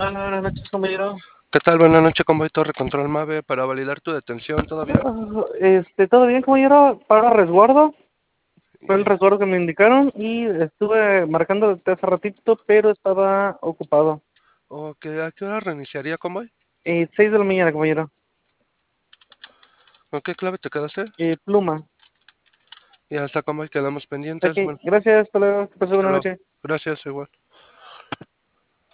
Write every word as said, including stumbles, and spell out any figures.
Hola, buenas noches, compañero. ¿Qué tal? Buenas noches, Convoy Torre Control Mave para validar tu detención, ¿todo bien? Ah, Este, ¿todo bien, compañero? Para resguardo. Fue el Y- resguardo que me indicaron y estuve marcando desde hace ratito, pero estaba ocupado. Ok, ¿a qué hora reiniciaría, Convoy? Eh, seis de la mañana, compañero. ¿Con qué clave te quedaste? Eh, pluma. Ya está, Convoy, quedamos Ok, pendientes. Bueno, gracias, hasta luego. Que pase hasta buena luego. noche. Gracias, igual.